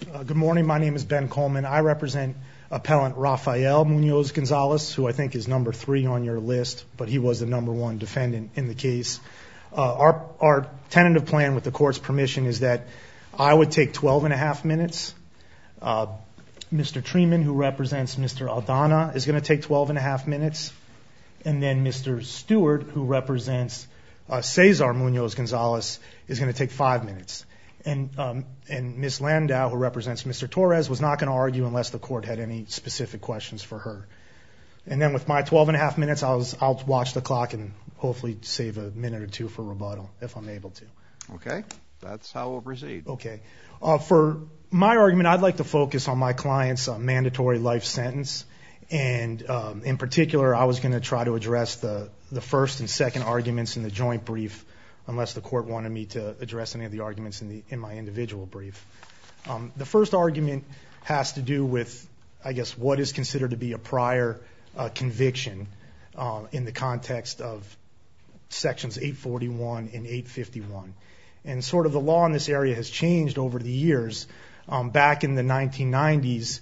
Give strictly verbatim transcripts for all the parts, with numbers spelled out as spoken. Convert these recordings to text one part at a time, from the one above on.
Uh, good morning. My name is Ben Coleman. I represent appellant Rafael Munoz-Gonzalez, who I think is number three on your list, but he was the number one defendant in the case. Uh, our, our tentative plan with the court's permission is that I would take twelve and a half minutes. Uh, Mister Treeman, who represents Mister Aldana, is going to take twelve and a half minutes. And then Mister Stewart, who represents uh, Cesar Munoz-Gonzalez, is going to take five minutes. And, um, and Miz Landau, who represents Mister Torres, was not going to argue unless the court had any specific questions for her. And then with my twelve and a half minutes, I'll, I'll watch the clock and hopefully save a minute or two for rebuttal if I'm able to. Okay. That's how we'll proceed. Okay. Uh, for my argument, I'd like to focus on my client's uh, mandatory life sentence. And um, in particular, I was going to try to address the, the first and second arguments in the joint brief, unless the court wanted me to address any of the arguments in, the, in my individual brief. Um, the first argument has to do with, I guess, what is considered to be a prior uh, conviction uh, in the context of sections eight forty-one and eight fifty-one. And sort of the law in this area has changed over the years. Um, back in the nineteen nineties,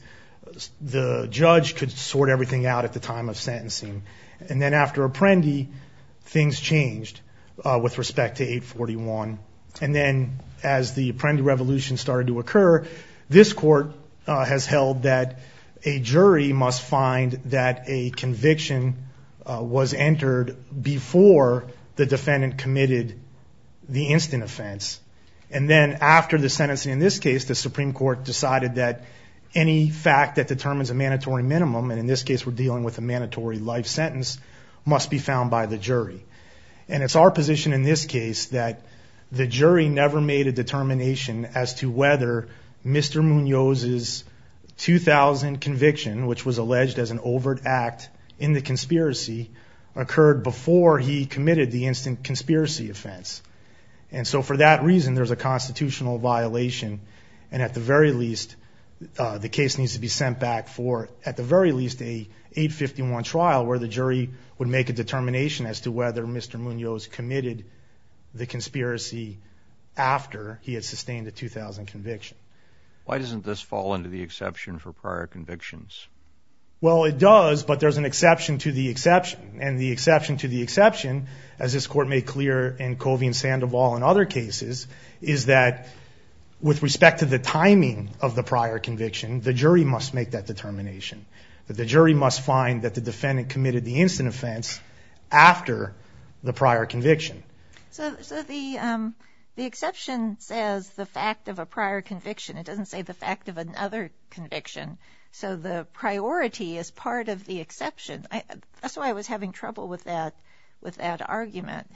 the judge could sort everything out at the time of sentencing. And then after Apprendi, things changed uh, with respect to eight forty-one. And then as the Apprendi revolution started to occur, this court uh, has held that a jury must find that a conviction uh, was entered before the defendant committed the instant offense. And then after the sentencing in this case, the Supreme Court decided that any fact that determines a mandatory minimum, and in this case we're dealing with a mandatory life sentence, must be found by the jury. And it's our position in this case that the jury never made a determination as to whether Mister Munoz's two thousand conviction, which was alleged as an overt act in the conspiracy, occurred before he committed the instant conspiracy offense. And so for that reason, there's a constitutional violation, and at the very least, uh, the case needs to be sent back for, at the very least, a eight fifty-one trial where the jury would make a determination as to whether Mister Munoz committed the conspiracy after he had sustained a two thousand conviction. Why doesn't this fall into the exception for prior convictions? Well, it does, but there's an exception to the exception. And the exception to the exception, as this court made clear in Covey and Sandoval and other cases, is that with respect to the timing of the prior conviction, the jury must make that determination. That the jury must find that the defendant committed the instant offense after the prior conviction. So, so the um, the exception says the fact of a prior conviction. It doesn't say the fact of another conviction. So the priority is part of the exception. I, that's why I was having trouble with that with that argument.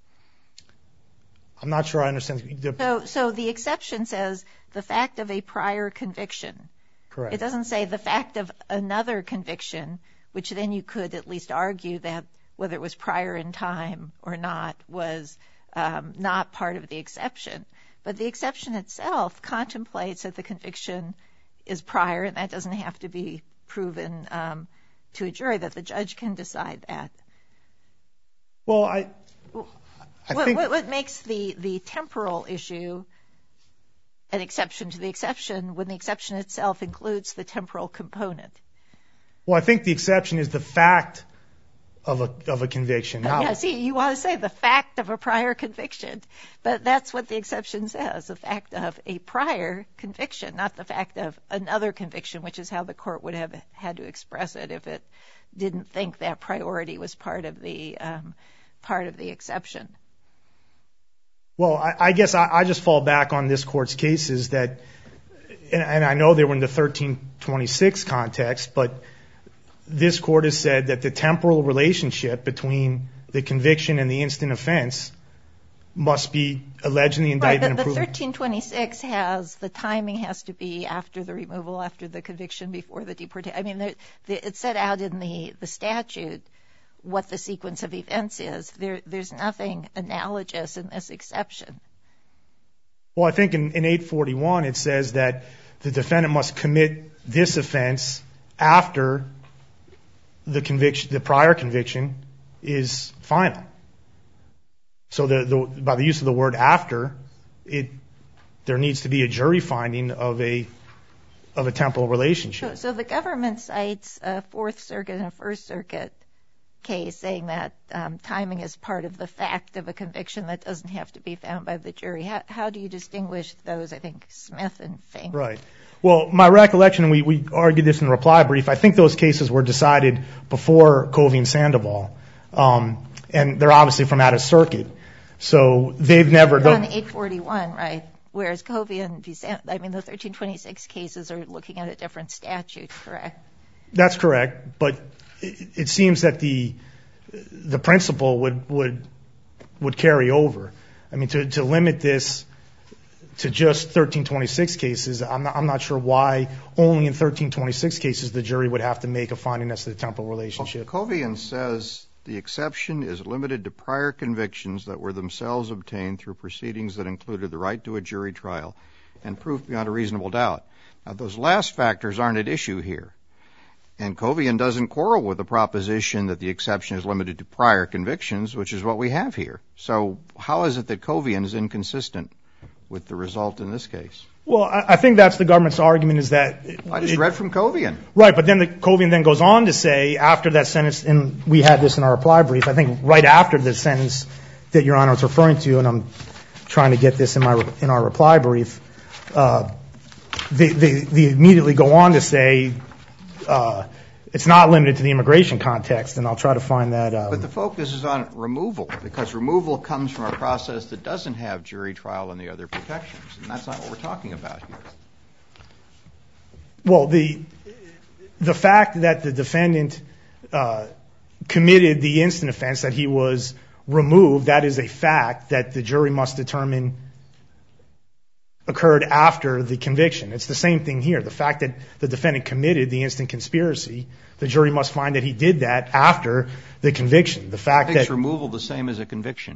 I'm not sure I understand. The, so, so the exception says the fact of a prior conviction. Correct. It doesn't say the fact of another conviction, which then you could at least argue that whether it was prior in time or not was um, not part of the exception. But the exception itself contemplates that the conviction is prior, and that doesn't have to be proven um, to a jury, that the judge can decide that. Well, I, I what, think... What, what makes the, the temporal issue an exception to the exception when the exception itself includes the temporal component? Well, I think the exception is the fact of a of a conviction. Now, yeah, see, you want to say the fact of a prior conviction, but that's what the exception says, the fact of a prior conviction, not the fact of another conviction, which is how the court would have had to express it if it didn't think that priority was part of the um, part of the exception. Well, I, I guess I, I just fall back on this court's cases that, and, and I know they were in the thirteen twenty-six context, but this court has said that the temporal relationship between the conviction and the instant offense must be alleged in the indictment. Right, but and proven. The thirteen twenty-six has, the timing has to be after the removal, after the conviction, before the deportation. I mean, the, the, it's set out in the, the statute what the sequence of events is. There, there's nothing analogous in this exception. Well, I think in, in eight forty-one it says that the defendant must commit this offense after the conviction, the prior conviction is final. So the, the, by the use of the word after, it there needs to be a jury finding of a of a temporal relationship. So, so the government cites a Fourth Circuit and a First Circuit case saying that um, timing is part of the fact of a conviction that doesn't have to be found by the jury. How, how do you distinguish those? I think Smith and Fink. Right. Well, my recollection, we, we argued this in the reply brief, I think those cases were decided before Covey and Sandoval. Um, and they're obviously from out of circuit. So they've never... On eight forty-one, right? Whereas Covey and, I mean, the thirteen twenty-six cases are looking at a different statute, correct? That's correct. But it, it seems that the the principle would, would, would carry over. I mean, to, to limit this to just thirteen twenty-six cases, I'm not, I'm not sure why only in thirteen twenty-six cases the jury would have to make a finding as to the temporal relationship. Well, Covian says the exception is limited to prior convictions that were themselves obtained through proceedings that included the right to a jury trial and proof beyond a reasonable doubt. Now, those last factors aren't at issue here. And Covian doesn't quarrel with the proposition that the exception is limited to prior convictions, which is what we have here. So how is it that Covian is inconsistent with the result in this case? Well, I, I think that's the government's argument is that... I just it, read from Covian. Right, but then the Covian then goes on to say after that sentence, and we had this in our reply brief, I think right after the sentence that Your Honor is referring to, and I'm trying to get this in my in our reply brief, uh, they, they, they immediately go on to say uh, it's not limited to the immigration context, and I'll try to find that. Um, but the focus is on removal, because removal comes from a process that doesn't have jury trial and the other protections, and that's not what we're talking about here. Well, the the fact that the defendant uh, committed the instant offense, that he was removed, that is a fact that the jury must determine occurred after the conviction. It's the same thing here. The fact that the defendant committed the instant conspiracy, the jury must find that he did that after the conviction. The fact Makes that removal the same as a conviction.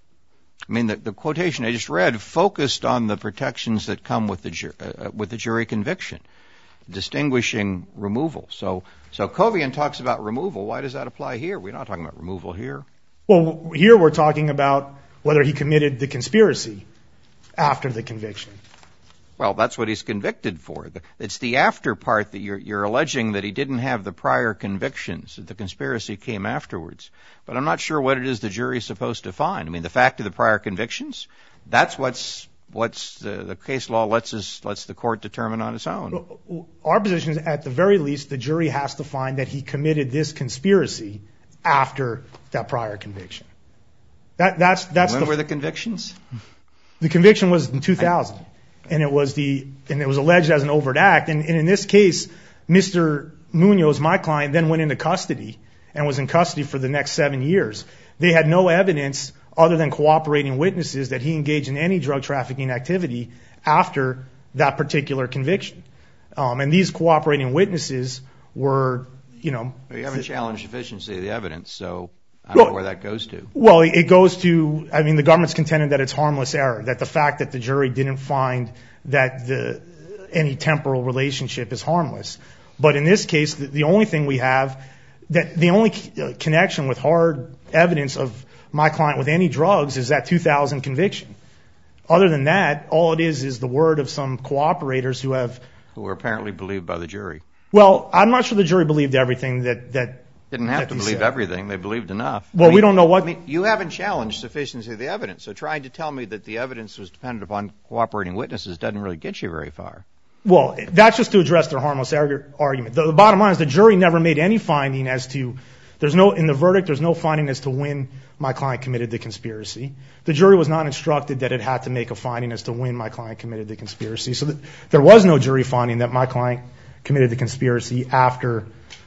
I mean, the, the quotation I just read focused on the protections that come with the ju- uh, with the jury conviction, distinguishing removal. So, so Covian talks about removal. Why does that apply here? We're not talking about removal here. Well, here we're talking about whether he committed the conspiracy after the conviction. Well, that's what he's convicted for. It's the after part that you're, you're alleging that he didn't have the prior convictions, that the conspiracy came afterwards. But I'm not sure what it is the jury's supposed to find. I mean, the fact of the prior convictions, that's what's what's the, the case law lets us lets the court determine on its own. Our position is, at the very least, the jury has to find that he committed this conspiracy after that prior conviction. That that's that's when the, were the convictions? The conviction was in two thousand, and it was the and it was alleged as an overt act. And, and in this case, Mister Munoz, my client, then went into custody and was in custody for the next seven years. They had no evidence other than cooperating witnesses that he engaged in any drug trafficking activity after that particular conviction. Um, and these cooperating witnesses were, you know, well, you haven't challenged sufficiency of the evidence, so I don't know where that goes to. Well, it goes to, I mean, the government's contended that it's harmless error, that the fact that the jury didn't find that the any temporal relationship is harmless. But in this case, the, the only thing we have, that the only connection with hard evidence of my client with any drugs is that two thousand conviction. Other than that, all it is is the word of some cooperators who have... Who were apparently believed by the jury. Well, I'm not sure the jury believed everything that... that Didn't have to believe everything. They believed enough. Well, I mean, we don't know what... I mean, you haven't challenged sufficiency of the evidence, so trying to tell me that the evidence was dependent upon cooperating witnesses doesn't really get you very far. Well, that's just to address their harmless argument. The, the bottom line is the jury never made any finding as to... There's no, in the verdict, there's no finding as to when my client committed the conspiracy. The jury was not instructed that it had to make a finding as to when my client committed the conspiracy. So that there was no jury finding that my client committed the conspiracy after...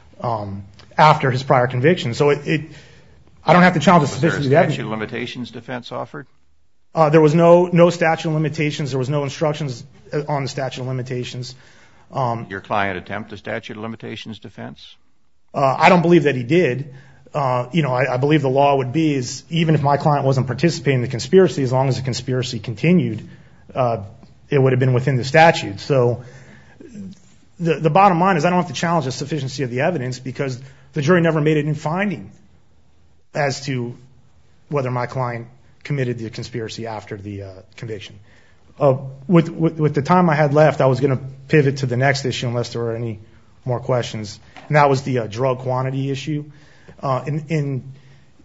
Um, after his prior conviction. So it, it I don't have to challenge the sufficiency of the evidence. Was there a statute of limitations defense offered? Uh, there was no no statute of limitations. There was no instructions on the statute of limitations. Um, Your client attempt a statute of limitations defense? Uh, I don't believe that he did. Uh, you know, I, I believe the law would be is even if my client wasn't participating in the conspiracy, as long as the conspiracy continued, uh, it would have been within the statute. So the the bottom line is I don't have to challenge the sufficiency of the evidence because the jury never made any finding as to whether my client committed the conspiracy after the uh, conviction. Uh, with, with, with the time I had left, I was going to pivot to the next issue unless there were any more questions, and that was the uh, drug quantity issue. Uh, in in,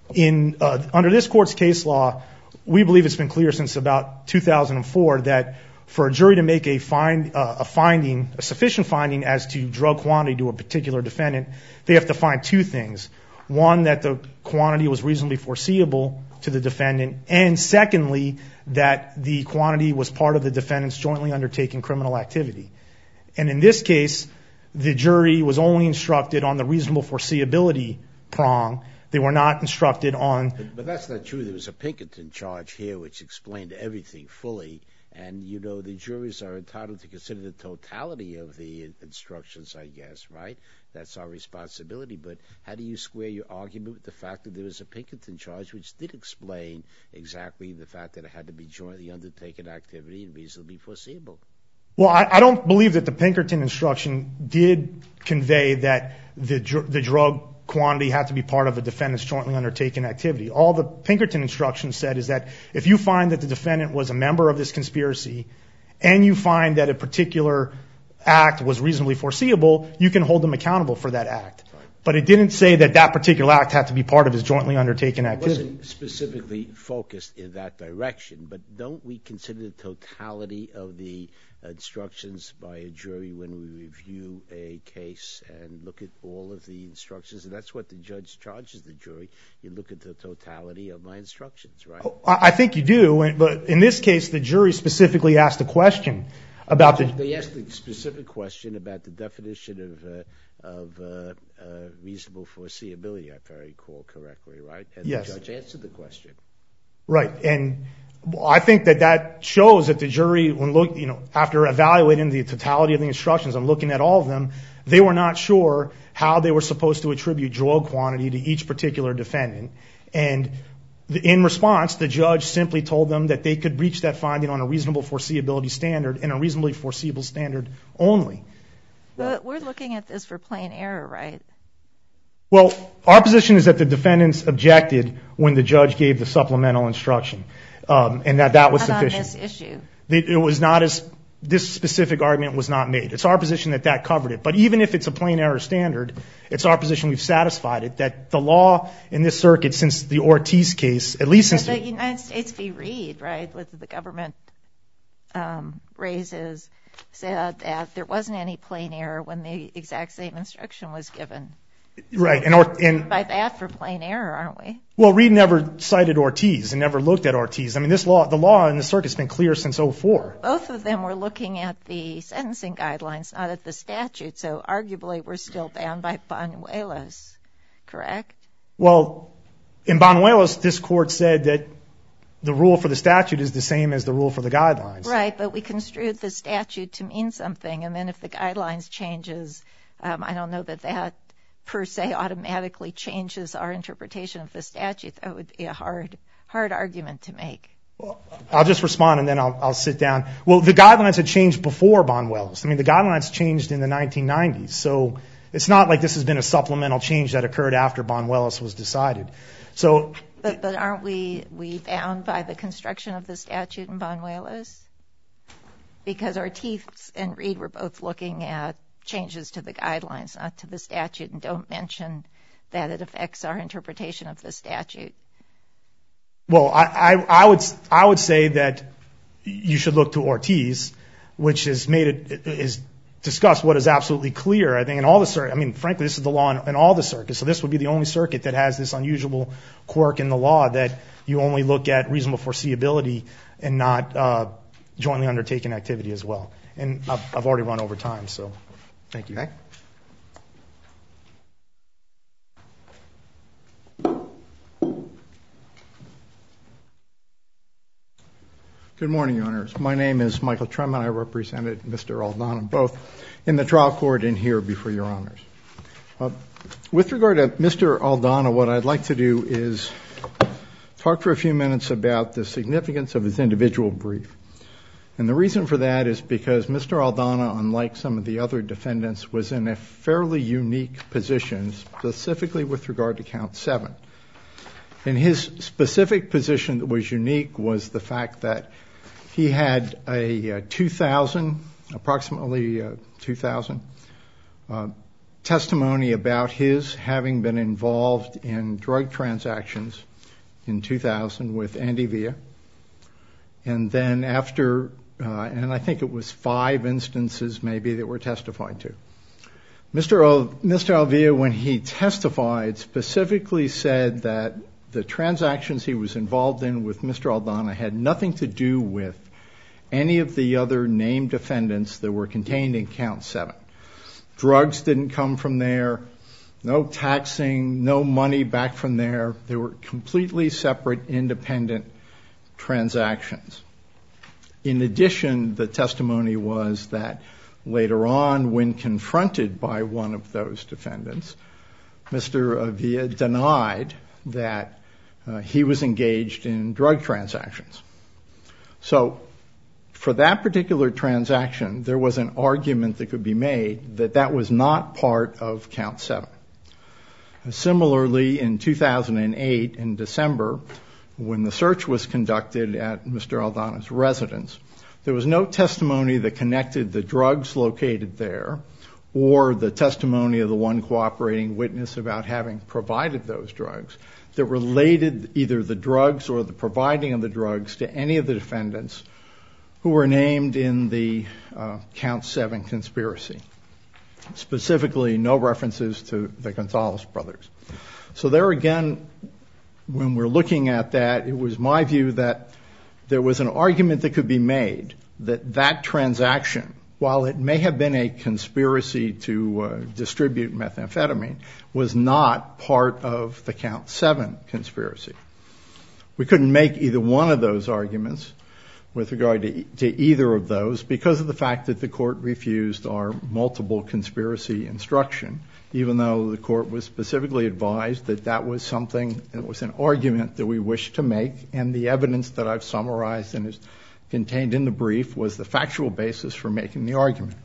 in uh, under this court's case law, we believe it's been clear since about two thousand four that for a jury to make a find uh, a finding, a sufficient finding as to drug quantity to a particular defendant, they have to find two things: one, that the quantity was reasonably foreseeable to the defendant, and secondly, that the quantity was part of the defendant's jointly undertaken criminal activity. And in this case, the jury was only instructed on the reasonable foreseeability prong. They were not instructed on... But, but that's not true. There was a Pinkerton charge here which explained everything fully. And, you know, the juries are entitled to consider the totality of the instructions, I guess, right? That's our responsibility. But how do you square your argument with the fact that there was a Pinkerton charge which did explain exactly the fact that it had to be jointly undertaken activity and reasonably foreseeable? Well, I, I don't believe that the Pinkerton instruction did convey that the, the drug quantity had to be part of a defendant's jointly undertaken activity. All the Pinkerton instruction said is that if you find that the defendant was a member of this conspiracy and you find that a particular act was reasonably foreseeable, you can hold them accountable for that act. But it didn't say that that particular act had to be part of his jointly undertaken activity. It wasn't specifically focused in that direction, but don't we consider the totality of the instructions by a jury when we review a case and look at all of the instructions? And that's what the judge charges the jury. You look at the totality of my instructions, right? I think you do, but in this case, the jury specifically asked a question about the... They asked a specific question about the definition of... Uh, of uh, uh, reasonable foreseeability, if I recall correctly, right? And yes. The judge answered the question. Right, and I think that that shows that the jury, when look, you know, after evaluating the totality of the instructions and looking at all of them, they were not sure how they were supposed to attribute drug quantity to each particular defendant. And in response, the judge simply told them that they could reach that finding on a reasonable foreseeability standard and a reasonably foreseeable standard only. But we're looking at this for plain error, right? Well, our position is that the defendants objected when the judge gave the supplemental instruction, um, and that that was not sufficient. On this issue. It was not as, this specific argument was not made. It's our position that that covered it. But even if it's a plain error standard, it's our position we've satisfied it, that the law in this circuit since the Ortiz case, at least since... The United States v. Reed, right, with the government um, raises... said that there wasn't any plain error when the exact same instruction was given. Right. And, or, and by that for plain error, aren't we? Well, Reed never cited Ortiz and never looked at Ortiz. I mean, this law, the law in the circuit's been clear since oh four. Both of them were looking at the sentencing guidelines, not at the statute. So arguably, we're still bound by Banuelos, correct? Well, in Banuelos, this court said that the rule for the statute is the same as the rule for the guidelines. Right, but we construed the statute to mean something, and then if the guidelines changes, um, I don't know that that per se automatically changes our interpretation of the statute. That would be a hard, hard argument to make. Well, I'll just respond and then I'll, I'll sit down. Well, the guidelines had changed before Banuelos. I mean, the guidelines changed in the nineteen nineties, so it's not like this has been a supplemental change that occurred after Banuelos was decided. So. But, but aren't we, we bound by the construction of the statute in Banuelos? Because Ortiz and Reed were both looking at changes to the guidelines, not to the statute, and don't mention that it affects our interpretation of the statute. Well, I, I, I would I would say that you should look to Ortiz, which has made it is discussed what is absolutely clear. I think in all the circuits, I mean, frankly, this is the law in, in all the circuits. So this would be the only circuit that has this unusual quirk in the law that you only look at reasonable foreseeability and not uh, jointly undertaken activity as well. And I've, I've already run over time, so thank you. Okay. Good morning, Your Honors. My name is Michael Tremont. I represented Mister Aldana both in the trial court and here before Your Honors. Uh, with regard to Mister Aldana, what I'd like to do is talk for a few minutes about the significance of his individual brief. And the reason for that is because Mister Aldana, unlike some of the other defendants, was in a fairly unique position, specifically with regard to count seven. And his specific position that was unique was the fact that he had a uh, two thousand, approximately uh, two thousand, uh, testimony about his having been involved in drug transactions in two thousand with Andy Villa. And then after, uh, and I think it was five instances maybe that were testified to. Mister O, Mister Alvia, when he testified, specifically said that the transactions he was involved in with Mister Aldana had nothing to do with any of the other named defendants that were contained in count seven. Drugs didn't come from there, no taxing, no money back from there. They were completely separate, independent transactions. In addition, the testimony was that later on, when confronted by one of those defendants, Mister Villa denied that uh, he was engaged in drug transactions. So for that particular transaction, there was an argument that could be made that that was not part of count seven. Similarly, in two thousand eight, in December, when the search was conducted at Mister Aldana's residence, there was no testimony that connected the drugs located there or the testimony of the one cooperating witness about having provided those drugs that related either the drugs or the providing of the drugs to any of the defendants who were named in the uh, count seven conspiracy. Specifically, no references to the Gonzalez brothers. So there again, when we're looking at that, it was my view that there was an argument that could be made that that transaction, while it may have been a conspiracy to uh, distribute methamphetamine, was not part of the count seven conspiracy. We couldn't make either one of those arguments with regard to, to either of those because of the fact that the court refused our multiple conspiracy instruction, even though the court was specifically advised that that was something, it was an argument that we wished to make, and the evidence that I've summarized and is contained in the brief was the factual basis for making the argument.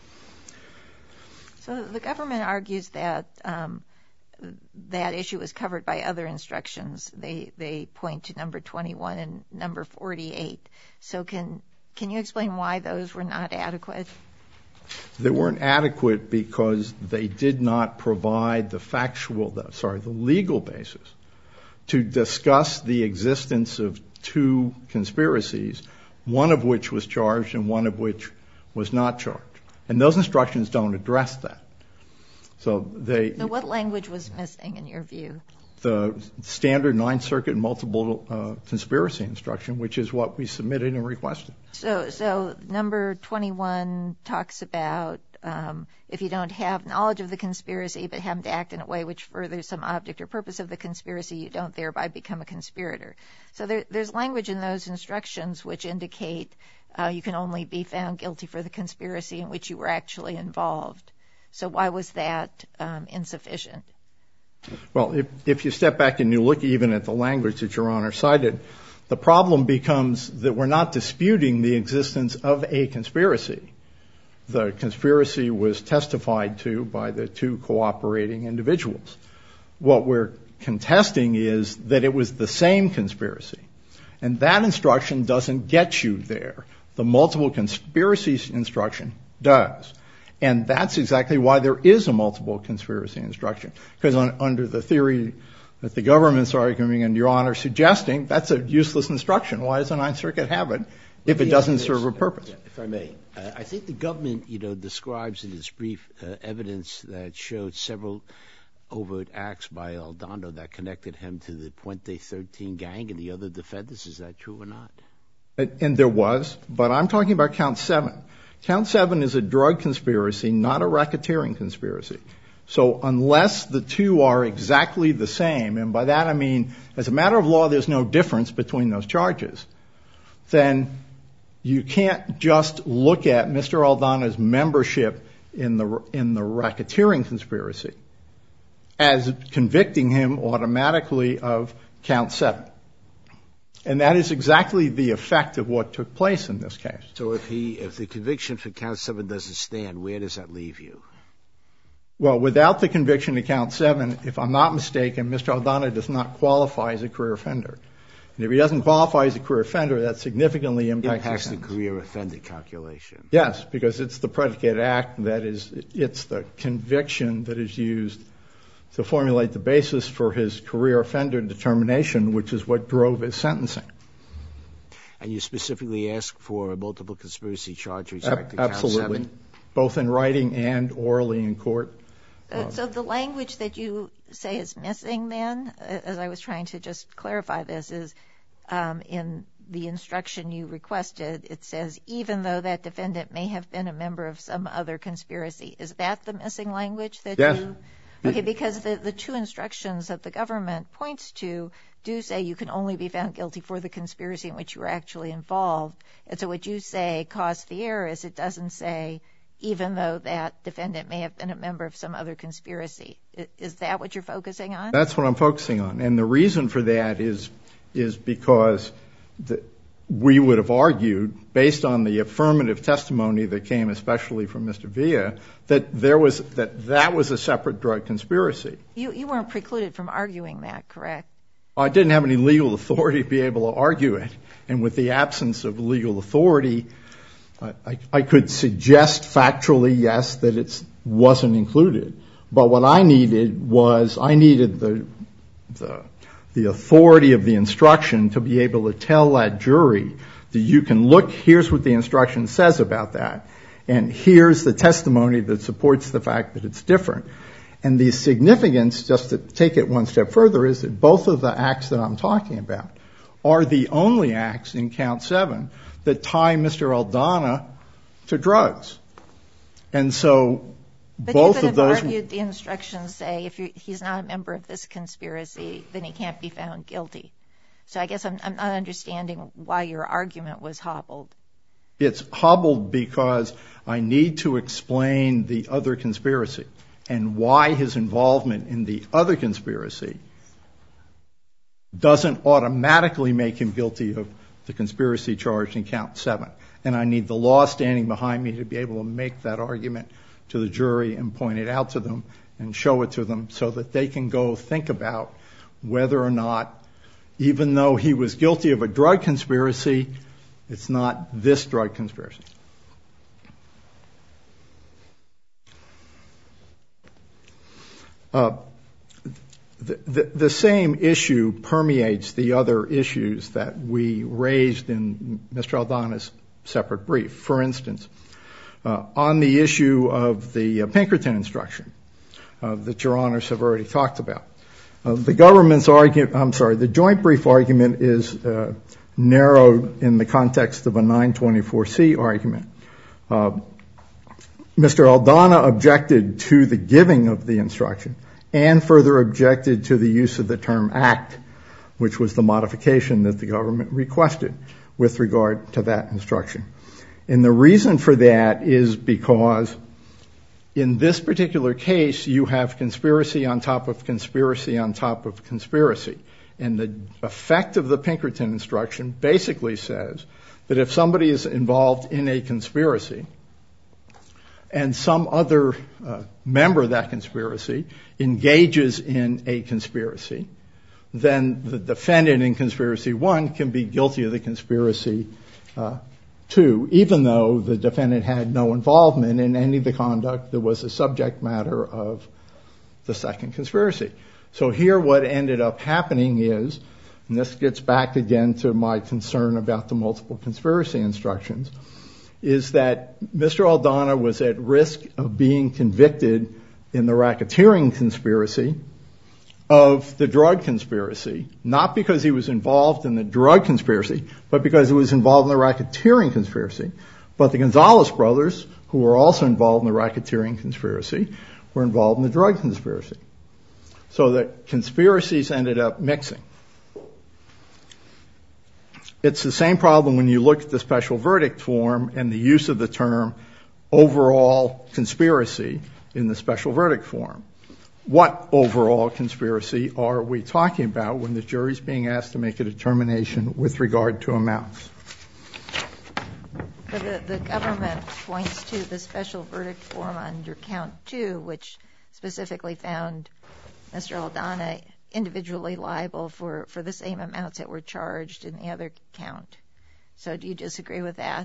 So the government argues that um, that issue was covered by other instructions. They they point to number twenty-one and number forty-eight. So can can you explain why those were not adequate? They weren't adequate because they did not provide the factual, sorry, the legal basis to discuss the existence of two conspiracies, one of which was charged and one of which was not charged. And those instructions don't address that. So they. So what language was missing in your view? The standard Ninth Circuit multiple uh, conspiracy instruction, which is what we submitted and requested. So, so number twenty-one talks about um, if you don't have knowledge of the conspiracy but happen to act in a way which furthers some object or purpose of the conspiracy, you don't thereby become a conspirator. So there, there's language in those instructions which indicate uh, you can only be found guilty for the conspiracy in which you were actually involved. So why was that um, insufficient? Well, if, if you step back and you look even at the language that Your Honor cited, the problem becomes that we're not disputing the existence of a conspiracy. The conspiracy was testified to by the two cooperating individuals. What we're contesting is that it was the same conspiracy. And that instruction doesn't get you there. The multiple conspiracies instruction does. And that's exactly why there is a multiple conspiracy instruction. Because on, under the theory that the government's arguing and Your Honor suggesting, that's a useless instruction. Why does the Ninth Circuit have it if it doesn't serve a purpose? If I may, uh, I think the government, you know, describes in its brief uh, evidence that showed several overt acts by Aldana that connected him to the Puente thirteen gang and the other defendants. Is that true or not? And, and there was, but I'm talking about count seven. Count seven is a drug conspiracy, not a racketeering conspiracy. So unless the two are exactly the same, and by that I mean as a matter of law there's no difference between those charges, then you can't just look at Mister Aldana's membership in the in the racketeering conspiracy as convicting him automatically of count seven. And that is exactly the effect of what took place in this case. So if he, if the conviction for count seven doesn't stand, where does that leave you? Well, without the conviction to count seven, if I'm not mistaken, Mister Aldana does not qualify as a career offender. And if he doesn't qualify as a career offender, that significantly impacts, impacts the, the career offender calculation. Yes, because it's the predicate act that is, it's the conviction that is used to formulate the basis for his career offender determination, which is what drove his sentencing. And you specifically ask for a multiple conspiracy charge with Ab- respect to count absolutely. seven? Both in writing and orally in court. So, so the language that you say is missing then, as I was trying to just clarify this, is um, in the instruction you requested, it says, even though that defendant may have been a member of some other conspiracy. Is that the missing language that Yes. you... Okay, because the, the two instructions that the government points to do say you can only be found guilty for the conspiracy in which you were actually involved. And so what you say caused the error is it doesn't say even though that defendant may have been a member of some other conspiracy. Is that what you're focusing on? That's what I'm focusing on. And the reason for that is is because the, we would have argued, based on the affirmative testimony that came especially from Mister Villa, that there was that that was a separate drug conspiracy. You, you weren't precluded from arguing that, correct? I didn't have any legal authority to be able to argue it. And with the absence of legal authority, I, I, I could suggest factually, yes, that it wasn't included. But what I needed was I needed the, the, the authority of the instruction to be able to tell that jury that you can look, here's what the instruction says about that, and here's the testimony that supports the fact that it's different. And the significance, just to take it one step further, is that both of the acts that I'm talking about are the only acts in count seven that tie Mister Aldana to drugs. And so but both you could of those... have argued the instructions say if you, he's not a member of this conspiracy, then he can't be found guilty. So I guess I'm, I'm not understanding why your argument was hobbled. It's hobbled because I need to explain the other conspiracy and why his involvement in the other conspiracy doesn't automatically make him guilty of the conspiracy charged in count seven. And I need the law standing behind me to be able to make that argument to the jury and point it out to them and show it to them so that they can go think about whether or not, even though he was guilty of a drug conspiracy, it's not this drug conspiracy. Uh, the, the, the same issue permeates the other issues that we raised in Mister Aldana's separate brief. For instance, uh, on the issue of the uh, Pinkerton instruction uh, that Your Honors have already talked about, uh, the government's argument, I'm sorry, the joint brief argument is uh, narrowed in the context of a nine twenty-four C argument. Uh, Mister Aldana objected to the giving of the instruction and further objected to the use of the term act, which was the modification that the government requested with regard to that instruction. And the reason for that is because in this particular case, you have conspiracy on top of conspiracy on top of conspiracy. And the effect of the Pinkerton instruction basically says that if somebody is involved in a conspiracy and some other uh, member of that conspiracy engages in a conspiracy, then the defendant in conspiracy one can be guilty of the conspiracy uh, two, even though the defendant had no involvement in any of the conduct that was the subject matter of the second conspiracy. So here what ended up happening is, and this gets back again to my concern about the multiple conspiracy instructions, is that Mister Aldana was at risk of being convicted in the racketeering conspiracy of the drug conspiracy, not because he was involved in the drug conspiracy, but because he was involved in the racketeering conspiracy. But the Gonzalez brothers, who were also involved in the racketeering conspiracy, were involved in the drug conspiracy. So the conspiracies ended up mixing. It's the same problem when you look at the special verdict form and the use of the term overall conspiracy in the special verdict form. What overall conspiracy are we talking about when the jury's being asked to make a determination with regard to amounts? The, the government points to the special verdict form under count two, which specifically found Mister Aldana individually liable for, for the same amounts that were charged in the other count. So do you disagree with that?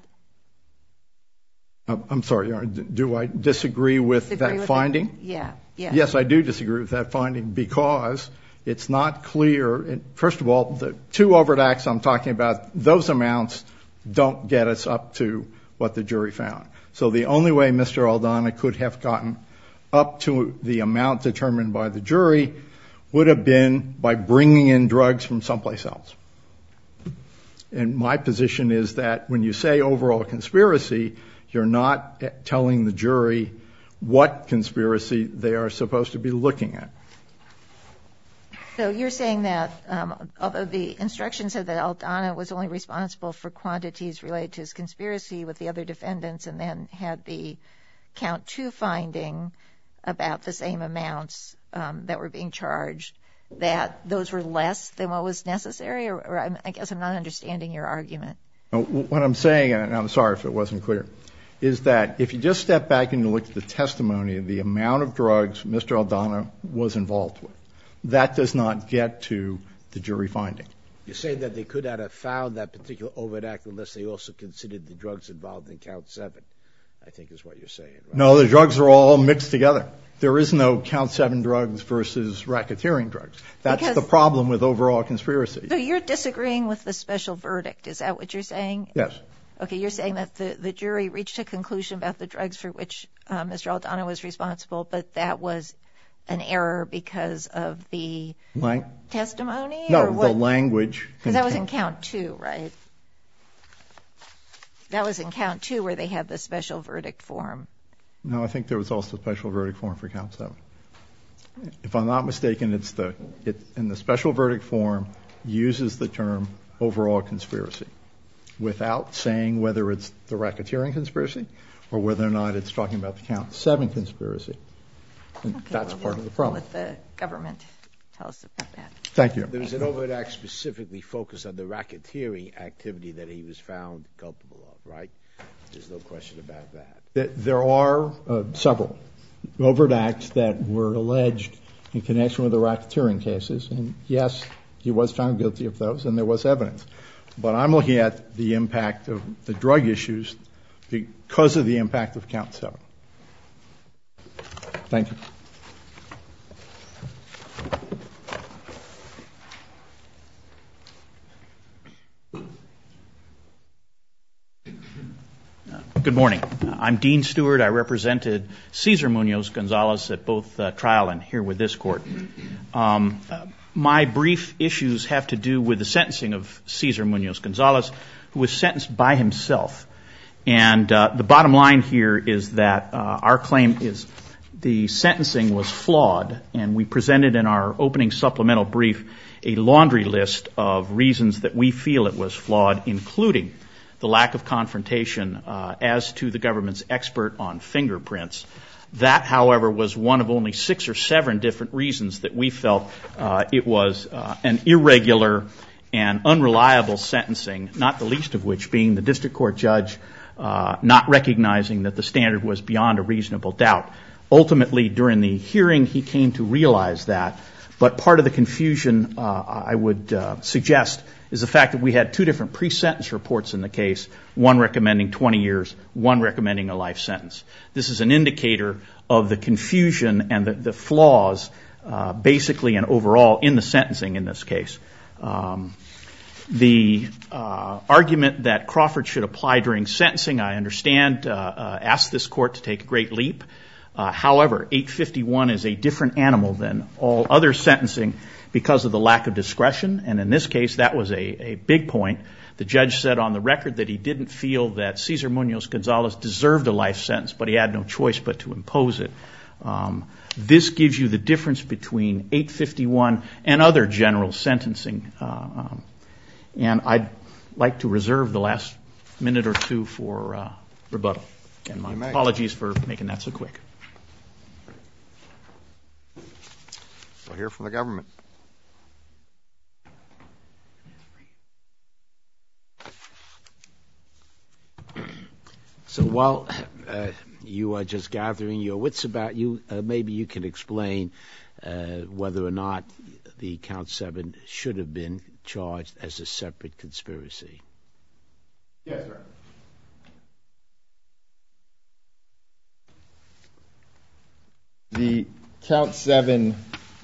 I'm sorry, Your Honor, do I disagree with disagree that with finding? The, yeah, yeah. Yes, I do disagree with that finding because it's not clear. First of all, the two overt acts I'm talking about, those amounts don't get us up to what the jury found. So the only way Mister Aldana could have gotten up to the amount determined by the jury would have been by bringing in drugs from someplace else. And my position is that when you say overall conspiracy, you're not telling the jury what conspiracy they are supposed to be looking at. So you're saying that um, although the instruction said that Aldana was only responsible for quantities related to his conspiracy with the other defendants and then had the count two finding about the same amounts um, that were being charged, that those were less than what was necessary? Or, or I'm, I guess I'm not understanding your argument. What I'm saying, and I'm sorry if it wasn't clear, is that if you just step back and you look at the testimony of the amount of drugs Mister Aldana was involved with, that does not get to the jury finding. You're saying that they could not have found that particular overt act unless they also considered the drugs involved in count seven, I think is what you're saying, right? No, the drugs are all mixed together. There is no count seven drugs versus racketeering drugs. That's Because, the problem with overall conspiracy. So you're disagreeing with the special verdict. Is that what you're saying? Yes. Okay, you're saying that the, the jury reached a conclusion about the drugs for which uh, Mister Aldana was responsible, but that was an error because of the Lang- testimony? No, or what? the language. Because that was in count two, right? That was in count two where they had the special verdict form. No, I think there was also a special verdict form for count seven. If I'm not mistaken, it's the it, in the special verdict form uses the term overall conspiracy without saying whether it's the racketeering conspiracy or whether or not it's talking about the count seven conspiracy. And Okay, that's well, part we'll, of the problem. Let the government tell us about that. Thank you. There was an overt act specifically focused on the racketeering activity that he was found culpable of, right? There's no question about that. There are uh, several overt acts that were alleged in connection with the racketeering cases, and yes, he was found guilty of those, and there was evidence. But I'm looking at the impact of the drug issues because of the impact of count seven. Thank you. Good morning. I'm Dean Stewart. I represented Cesar Munoz-Gonzalez at both uh, trial and here with this court. Um, uh, my brief issues have to do with the sentencing of Cesar Munoz-Gonzalez, who was sentenced by himself. And uh, the bottom line here is that uh, our claim is the sentencing was flawed, and we presented in our opening supplemental brief a laundry list of reasons that we feel it was flawed, including the lack of confrontation uh, as to the government's expert on fingerprints. That, however, was one of only six or seven different reasons that we felt uh, it was uh, an irregular and unreliable sentencing, not the least of which being the district court judge uh, not recognizing that the standard was beyond a reasonable doubt. Ultimately, during the hearing, he came to realize that. But part of the confusion, uh, I would uh, suggest, is the fact that we had two different pre-sentence reports in the case, one recommending twenty years, one recommending a life sentence. This is an indicator of the confusion and the, the flaws, uh, basically and overall, in the sentencing in this case. Um, the uh, argument that Crawford should apply during sentencing, I understand, uh, uh, asked this court to take a great leap. Uh, however, eight fifty-one is a different animal than all other sentencing because of the lack of discretion, and in this case, that was a, a big point. The judge said on the record that he didn't feel that Cesar Munoz-Gonzalez deserved a life sentence, but he had no choice but to impose it. Um, this gives you the difference between eight fifty-one and other general sentencing, uh, um, and I'd like to reserve the last minute or two for uh, rebuttal. And my apologies for making that so quick. We'll hear from the government. So while uh, you are just gathering your wits about you, uh, maybe you can explain uh, whether or not the count seven should have been charged as a separate conspiracy? Yes, sir. The count seven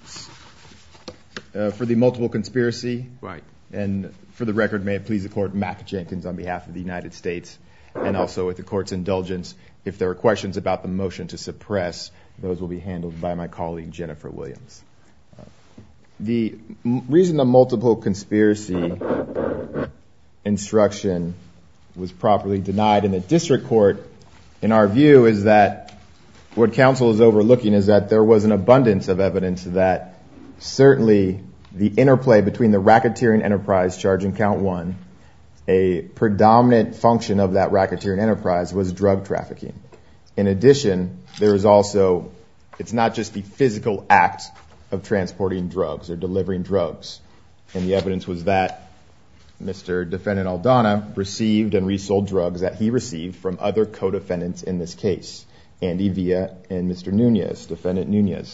uh, for the multiple conspiracy. Right. And for the record, may it please the court, Mac Jenkins on behalf of the United States, and also with the court's indulgence, if there are questions about the motion to suppress, those will be handled by my colleague Jennifer Williams. Uh, the m- reason the multiple conspiracy instruction was properly denied in the district court, in our view, is that what counsel is overlooking is that there was an abundance of evidence that certainly the interplay between the racketeering enterprise charge in count one, a predominant function of that racketeering enterprise was drug trafficking. In addition, there is also, it's not just the physical act of transporting drugs or delivering drugs. And the evidence was that Mister Defendant Aldana received and resold drugs that he received from other co-defendants in this case, Andy Villa and Mister Nunez, Defendant Nunez.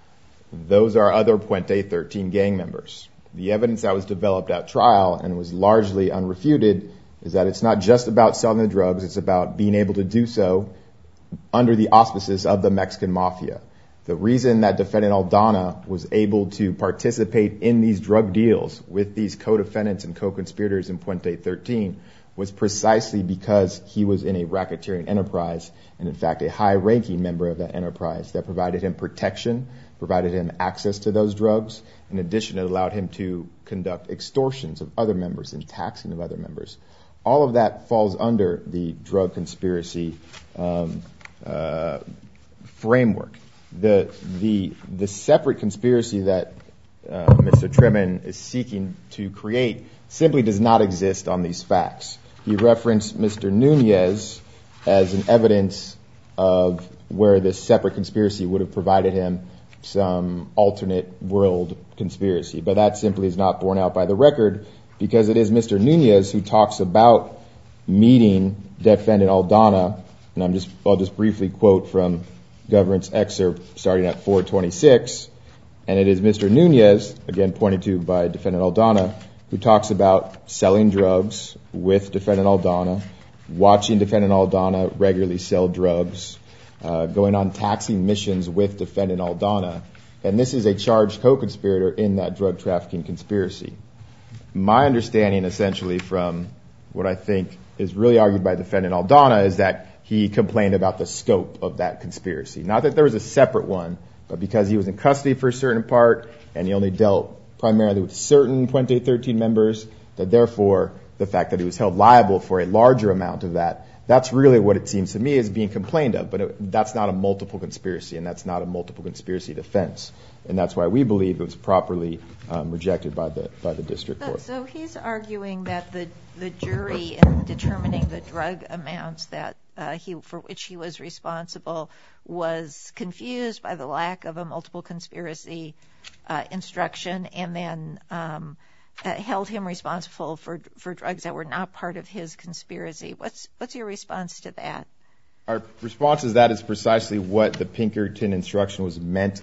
Those are other Puente thirteen gang members. The evidence that was developed at trial and was largely unrefuted is that it's not just about selling the drugs, it's about being able to do so under the auspices of the Mexican mafia. The reason that Defendant Aldana was able to participate in these drug deals with these co-defendants and co-conspirators in Puente thirteen was precisely because he was in a racketeering enterprise, and in fact a high-ranking member of that enterprise that provided him protection, provided him access to those drugs. In addition, it allowed him to conduct extortions of other members and taxing of other members. All of that falls under the drug conspiracy um, uh, framework. The the the separate conspiracy that uh, Mister Tremin is seeking to create simply does not exist on these facts. He referenced Mister Nunez as an evidence of where this separate conspiracy would have provided him some alternate world conspiracy, but that simply is not borne out by the record, because it is Mister Nunez who talks about meeting Defendant Aldana, and I'm just I'll just briefly quote from government's excerpt starting at four twenty-six, and it is Mister Nunez, again pointed to by Defendant Aldana, who talks about selling drugs with Defendant Aldana, watching Defendant Aldana regularly sell drugs, uh, going on taxing missions with Defendant Aldana, and this is a charged co-conspirator in that drug trafficking conspiracy. My understanding, essentially, from what I think is really argued by Defendant Aldana, is that he complained about the scope of that conspiracy. Not that there was a separate one, but because he was in custody for a certain part and he only dealt primarily with certain Puente thirteen members, that therefore the fact that he was held liable for a larger amount of that, that's really what it seems to me is being complained of. But it, that's not a multiple conspiracy, and that's not a multiple conspiracy defense. And that's why we believe it was properly um, rejected by the by the district court. So he's arguing that the the jury, in determining the drug amounts that uh, he for which he was responsible, was confused by the lack of a multiple conspiracy uh, instruction, and then um, uh, held him responsible for for drugs that were not part of his conspiracy. What's what's your response to that? Our response to that is precisely what the Pinkerton instruction was meant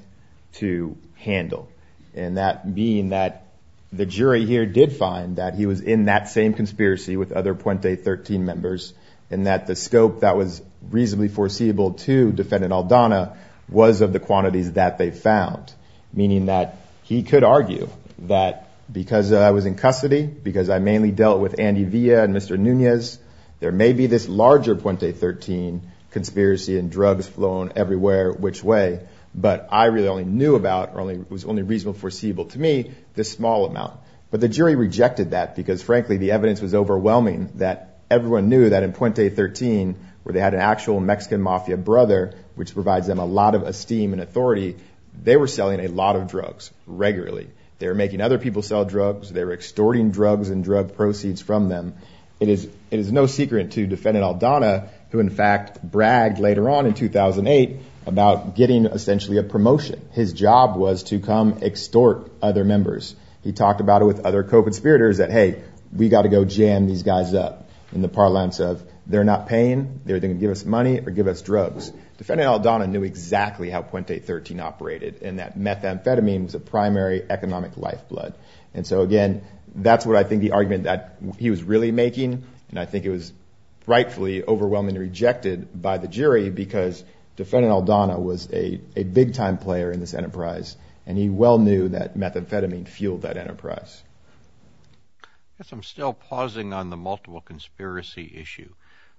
to handle, and that being that the jury here did find that he was in that same conspiracy with other Puente thirteen members, and that the scope that was reasonably foreseeable to Defendant Aldana was of the quantities that they found, meaning that he could argue that because I was in custody, because I mainly dealt with Andy Villa and Mister Nunez, there may be this larger Puente thirteen conspiracy and drugs flown everywhere which way, but I really only knew about, or only was only reasonably foreseeable to me, this small amount. But the jury rejected that because, frankly, the evidence was overwhelming that everyone knew that in Puente thirteen, where they had an actual Mexican mafia brother, which provides them a lot of esteem and authority, they were selling a lot of drugs regularly. They were making other people sell drugs. They were extorting drugs and drug proceeds from them. It is it is no secret to Defendant Aldana, who in fact bragged later on in two thousand eight about getting essentially a promotion. His job was to come extort other members. He talked about it with other co-conspirators that, hey, we got to go jam these guys up, in the parlance of they're not paying, they're going to give us money or give us drugs. Defendant Aldana knew exactly how Puente thirteen operated, and that methamphetamine was a primary economic lifeblood. And so, again, that's what I think the argument that he was really making, and I think it was rightfully overwhelmingly rejected by the jury because Defendant Aldana was a, a big-time player in this enterprise, and he well knew that methamphetamine fueled that enterprise. I guess I'm still pausing on the multiple conspiracy issue.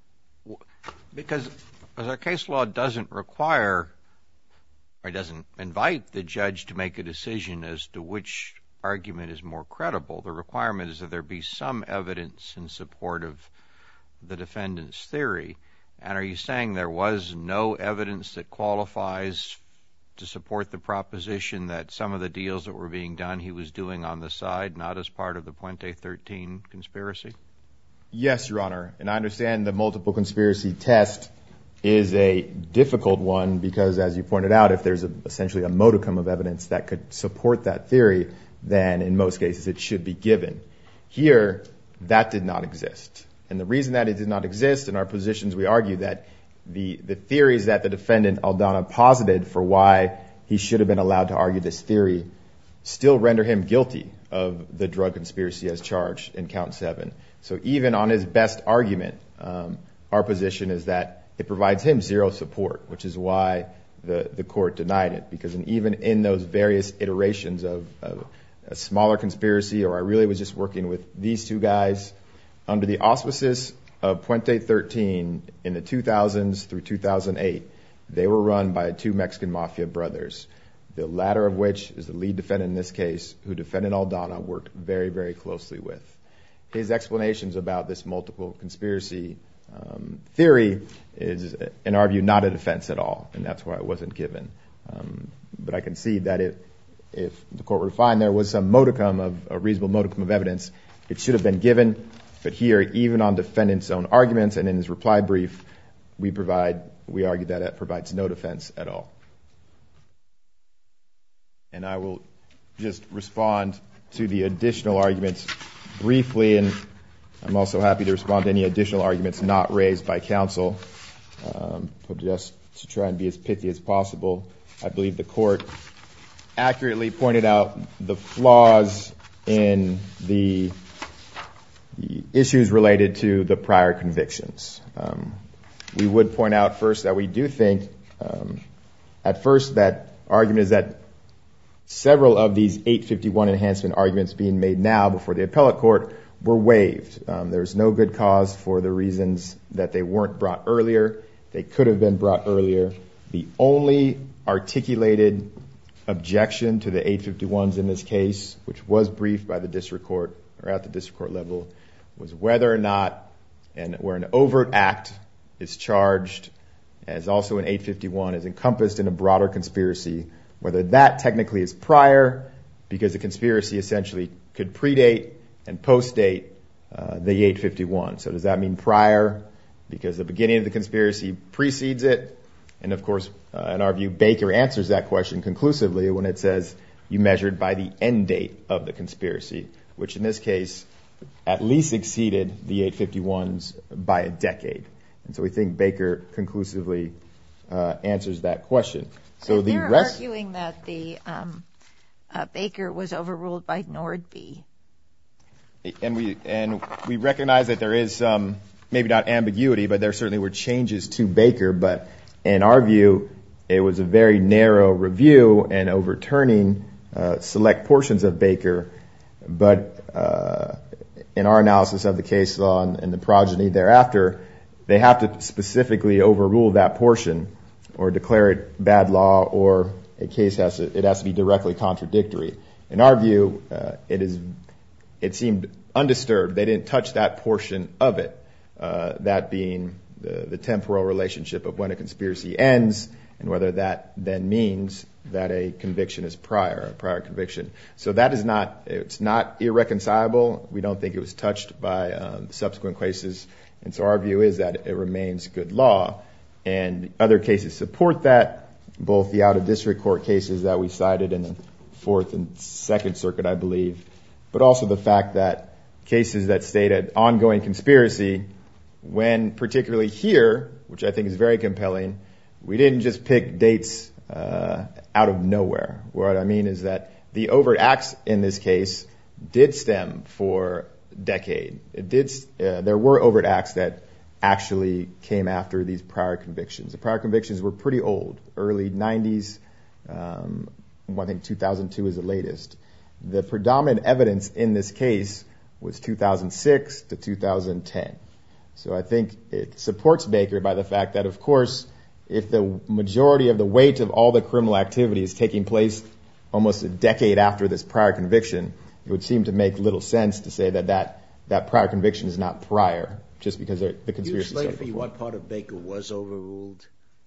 Because as our case law doesn't require or doesn't invite the judge to make a decision as to which argument is more credible, the requirement is that there be some evidence in support of the defendant's theory. And are you saying there was no evidence that qualifies to support the proposition that some of the deals that were being done he was doing on the side, not as part of the Puente thirteen conspiracy? Yes, Your Honor. And I understand the multiple conspiracy test is a difficult one because, as you pointed out, if there's a, essentially a modicum of evidence that could support that theory, then in most cases it should be given. Here, that did not exist. And the reason that it did not exist, in our positions we argue that the, the theories that the defendant Aldana posited for why he should have been allowed to argue this theory still render him guilty of the drug conspiracy as charged in count seven. So even on his best argument, um, our position is that it provides him zero support, which is why the, the court denied it. Because in, even in those various iterations of, of a smaller conspiracy, or I really was just working with these two guys, under the auspices of Puente thirteen in the two thousands through two thousand eight, they were run by two Mexican mafia brothers, the latter of which is the lead defendant in this case, who defendant Aldana worked very, very closely with. His explanations about this multiple conspiracy um, theory is, in our view, not a defense at all, and that's why it wasn't given. Um, but I can see that if, if the court were to find there was some modicum of, a reasonable modicum of evidence, it should have been given. But here, even on defendant's own arguments and in his reply brief, we provide, we argue that it provides no defense at all. And I will just respond to the additional arguments briefly, and I'm also happy to respond to any additional arguments not raised by counsel, um, but just to try and be as pithy as possible. I believe the court accurately pointed out the flaws in the The issues related to the prior convictions. Um, we would point out first that we do think, um, at first, that argument is that several of these eight fifty-one enhancement arguments being made now before the appellate court were waived. Um, there's no good cause for the reasons that they weren't brought earlier. They could have been brought earlier. The only articulated objection to the eight fifty-ones in this case, which was briefed by the district court or at the district court level, was whether or not, and where an overt act is charged as also an eight fifty-one is encompassed in a broader conspiracy, whether that technically is prior, because the conspiracy essentially could predate and postdate uh, the eight fifty-one. So does that mean prior because the beginning of the conspiracy precedes it? And of course, uh, in our view, Baker answers that question conclusively when it says you measured by the end date of the conspiracy, which in this case at least exceeded the eight fifty-ones by a decade. And so we think Baker conclusively uh, answers that question. So and the they're rest arguing that the um, uh, Baker was overruled by Nordby. And we and we recognize that there is some, maybe not ambiguity, but there certainly were changes to Baker. But in our view, it was a very narrow review and overturning uh, select portions of Baker. But uh, in our analysis of the case law and, and the progeny thereafter, they have to specifically overrule that portion or declare it bad law, or a case has to, it has to be directly contradictory. In our view, uh, it is it seemed undisturbed. They didn't touch that portion of it, uh, that being the, the temporal relationship of when a conspiracy ends and whether that then means that a conviction is prior, a prior conviction. So that is not, it's not irreconcilable. We don't think it was touched by um, subsequent cases. And so our view is that it remains good law. And other cases support that, both the out-of-district court cases that we cited in the Fourth and Second Circuit, I believe, but also the fact that cases that state an ongoing conspiracy when particularly here, which I think is very compelling, we didn't just pick dates uh, out of nowhere. What I mean is that the overt acts in this case did stem for a decade. It did. Uh, there were overt acts that actually came after these prior convictions. The prior convictions were pretty old, early nineties. Um, I think two thousand two is the latest. The predominant evidence in this case was two thousand six to two thousand ten. So I think it supports Baker by the fact that, of course, if the majority of the weight of all the criminal activity is taking place almost a decade after this prior conviction, it would seem to make little sense to say that that, that prior conviction is not prior, just because the conspiracy started before. Can you explain for you what part of Baker was overruled?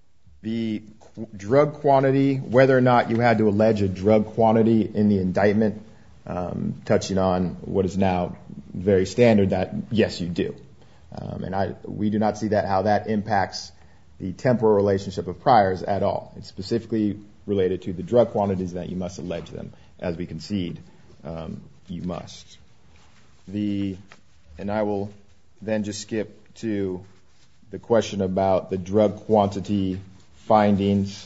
The qu- drug quantity, whether or not you had to allege a drug quantity in the indictment, um, touching on what is now very standard that, yes, you do. Um, and I, we do not see that how that impacts the temporal relationship of priors at all. It's specifically related to the drug quantities that you must allege them. As we concede, um, you must. The, and I will then just skip to the question about the drug quantity findings.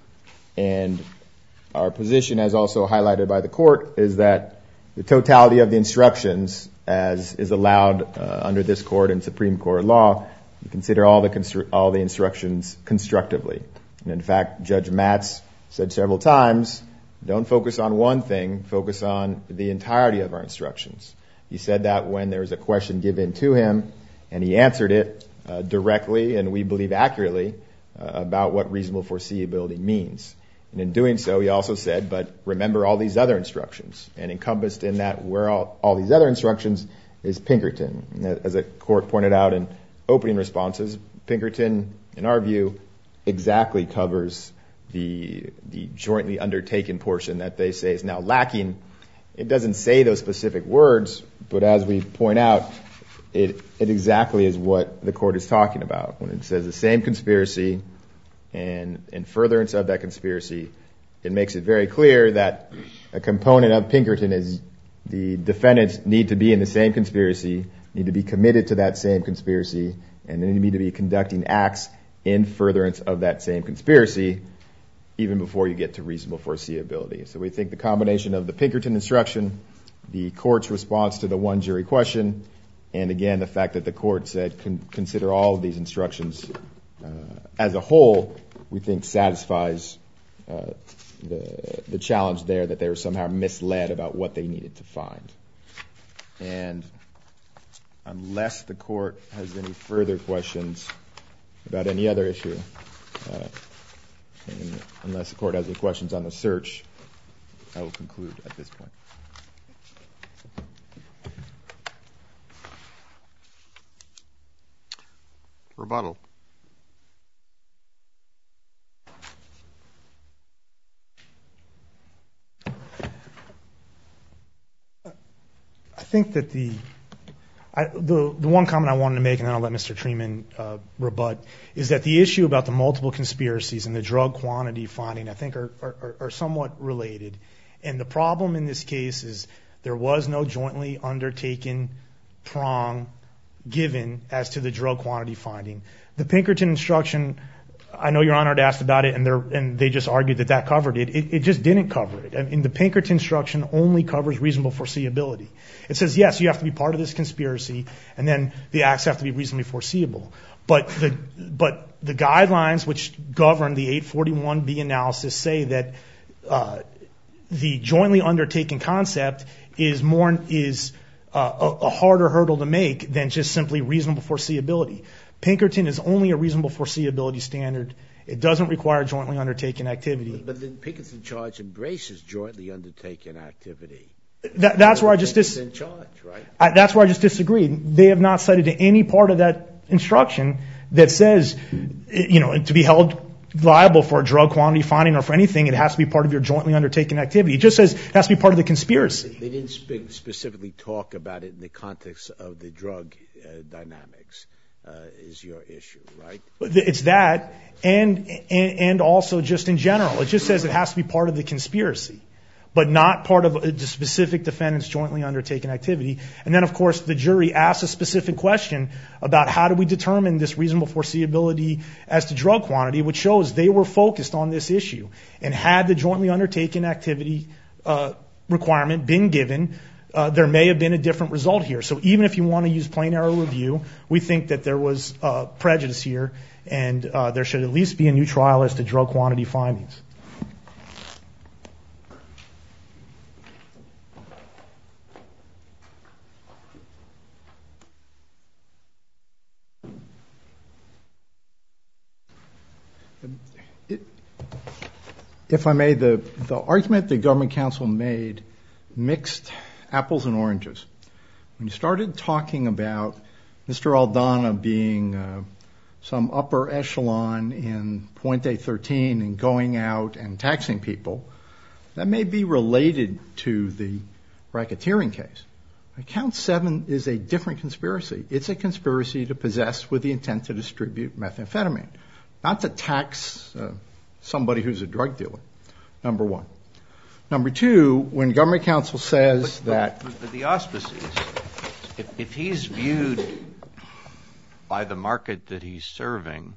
And our position, as also highlighted by the court, is that the totality of the instructions, as is allowed uh, under this court and Supreme Court law, you consider all the constru- all the instructions constructively. And in fact, Judge Matz said several times, don't focus on one thing, focus on the entirety of our instructions. He said that when there was a question given to him, and he answered it uh, directly, and we believe accurately, uh, about what reasonable foreseeability means. And in doing so, he also said, but remember all these other instructions. And encompassed in that, where all, all these other instructions is Pinkerton. And as the court pointed out in opening responses, Pinkerton, in our view, exactly covers the the jointly undertaken portion that they say is now lacking. It doesn't say those specific words, but as we point out, it it exactly is what the court is talking about when it says the same conspiracy, and in furtherance of that conspiracy, it makes it very clear that a component of Pinkerton is the defendants need to be in the same conspiracy, need to be committed to that same conspiracy, and they need to be conducting acts in furtherance of that same conspiracy, even before you get to reasonable foreseeability. So we think the combination of the Pinkerton instruction, the court's response to the one jury question, and again, the fact that the court said con- consider all of these instructions uh, as a whole, we think satisfies uh, the, the challenge there that they were somehow misled about what they needed to find. And unless the court has any further questions about any other issue, uh, and unless the court has any questions on the search, I will conclude at this point. Rebuttal. I think that the I, the the one comment I wanted to make, and then I'll let Mister Treeman uh, rebut, is that the issue about the multiple conspiracies and the drug quantity finding, I think, are, are, are somewhat related. And the problem in this case is there was no jointly undertaken prong given as to the drug quantity finding. The Pinkerton instruction, I know Your Honor had asked about it, and, and they just argued that that covered it. It, it just didn't cover it. I mean, the Pinkerton instruction only covers reasonable foreseeability. It says, yes, you have to be part of this conspiracy, and then the acts have to be reasonably foreseeable. But the but the guidelines which govern the eight forty-one B analysis say that uh, the jointly undertaken concept is more is uh, a, a harder hurdle to make than just simply reasonable foreseeability. Pinkerton is only a reasonable foreseeability standard. It doesn't require jointly undertaken activity. But, but the Pinkerton charge embraces jointly undertaken activity. That, that's where I just dis- charge, right? I, that's where I just disagree. They have not cited to any part of that instruction that says, you know, to be held liable for a drug quantity finding or for anything, it has to be part of your jointly undertaken activity. It just says it has to be part of the conspiracy. They didn't spe- specifically talk about it in the context of the drug uh, dynamics. Uh, is your issue, right? It's that, and, and and also just in general. It just says it has to be part of the conspiracy. but not part of a specific defendant's jointly undertaken activity. And then, of course, the jury asks a specific question about how do we determine this reasonable foreseeability as to drug quantity, which shows they were focused on this issue. And had the jointly undertaken activity uh, requirement been given, uh, there may have been a different result here. So even if you want to use plain error review, we think that there was uh, prejudice here, and uh, there should at least be a new trial as to drug quantity findings. If I may, the, the argument the government counsel made mixed apples and oranges. When you started talking about Mister Aldana being uh, some upper echelon in Point A thirteen and going out and taxing people, that may be related to the racketeering case. Count seven is a different conspiracy. It's a conspiracy to possess with the intent to distribute methamphetamine, not to tax uh, somebody who's a drug dealer, number one. Number two, when government counsel says but, that... But, but the auspices, if, if he's viewed by the market that he's serving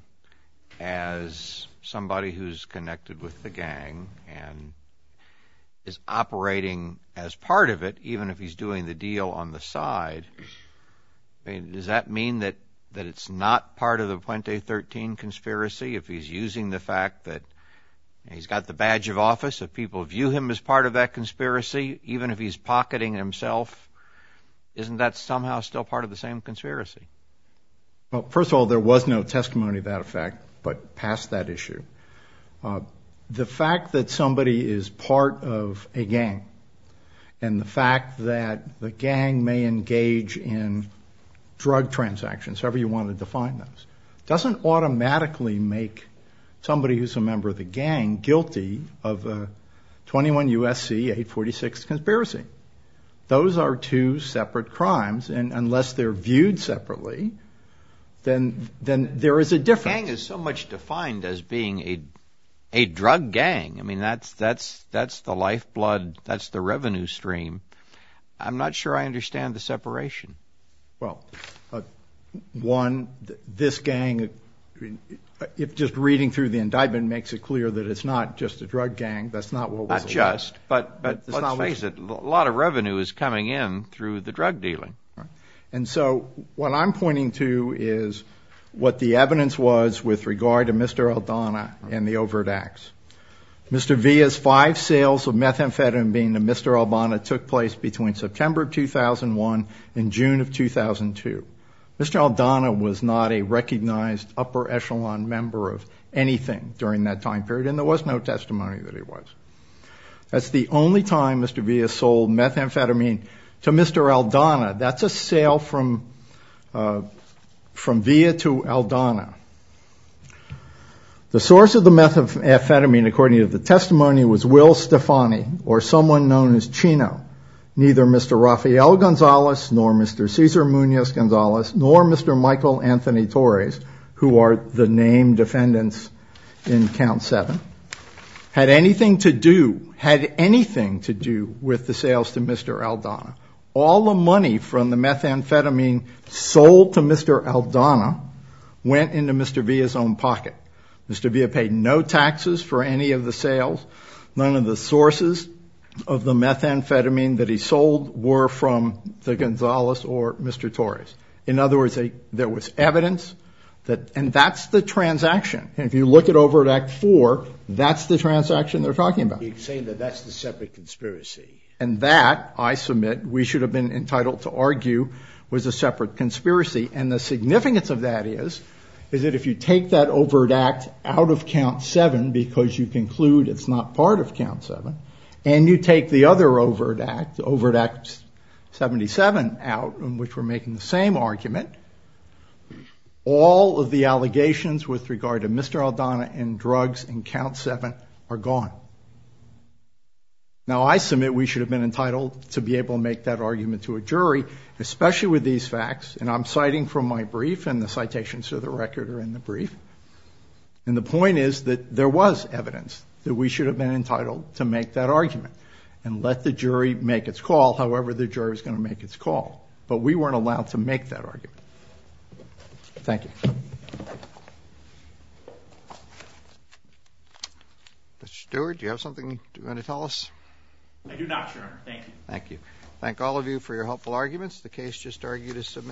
as somebody who's connected with the gang and is operating as part of it, even if he's doing the deal on the side, I mean, does that mean that, that it's not part of the Puente thirteen conspiracy if he's using the fact that he's got the badge of office, if people view him as part of that conspiracy, even if he's pocketing himself, isn't that somehow still part of the same conspiracy? Well, first of all, there was no testimony to that effect, but past that issue. Uh, the fact that somebody is part of a gang and the fact that the gang may engage in drug transactions, however you want to define those, doesn't automatically make somebody who's a member of the gang guilty of a twenty-one U S C eight forty-six conspiracy. Those are two separate crimes, and unless they're viewed separately, then then there is a difference. Gang is so much defined as being a a drug gang. I mean, that's that's that's the lifeblood, that's the revenue stream. I'm not sure I understand the separation. Well, uh, one, th- this gang, if just reading through the indictment makes it clear that it's not just a drug gang, that's not what was Not just, alleged. but, but, but let's face it, a lot of revenue is coming in through the drug dealing. Right. And so what I'm pointing to is what the evidence was with regard to Mister Aldana and the overt acts. Mister Villa's five sales of methamphetamine to Mister Aldana took place between September of two thousand one and June of two thousand two. Mister Aldana was not a recognized upper echelon member of anything during that time period, and there was no testimony that he was. That's the only time Mister Villa sold methamphetamine to Mister Aldana. That's a sale from uh, from Villa to Aldana. The source of the methamphetamine, according to the testimony, was Will Stefani, or someone known as Chino. Neither Mister Rafael Gonzalez, nor Mister Cesar Munoz Gonzalez, nor Mister Michael Anthony Torres, who are the named defendants in count seven, had anything to do, had anything to do with the sales to Mister Aldana. All the money from the methamphetamine sold to Mister Aldana went into Mister Villa's own pocket. Mister Villa paid no taxes for any of the sales. None of the sources of the methamphetamine that he sold were from the Gonzalez or Mister Torres. In other words, they, there was evidence that, and that's the transaction. And if you look at Overt Act four, that's the transaction they're talking about. You're saying that that's the separate conspiracy. And that, I submit, we should have been entitled to argue was a separate conspiracy. And the significance of that is, is that if you take that overt act out of count seven because you conclude it's not part of count seven, and you take the other overt act, overt act seventy-seven out, in which we're making the same argument, all of the allegations with regard to Mister Aldana and drugs in count seven are gone. Now, I submit we should have been entitled to be able to make that argument to a jury, especially with these facts, and I'm citing from my brief, and the citations to the record are in the brief. And the point is that there was evidence that we should have been entitled to make that argument. and let the jury make its call, however the jury is going to make its call. But we weren't allowed to make that argument. Thank you. Mister Stewart, do you have something you want to tell us? I do not, Your Honor. Thank you. Thank you. Thank all of you for your helpful arguments. The case just argued is submitted.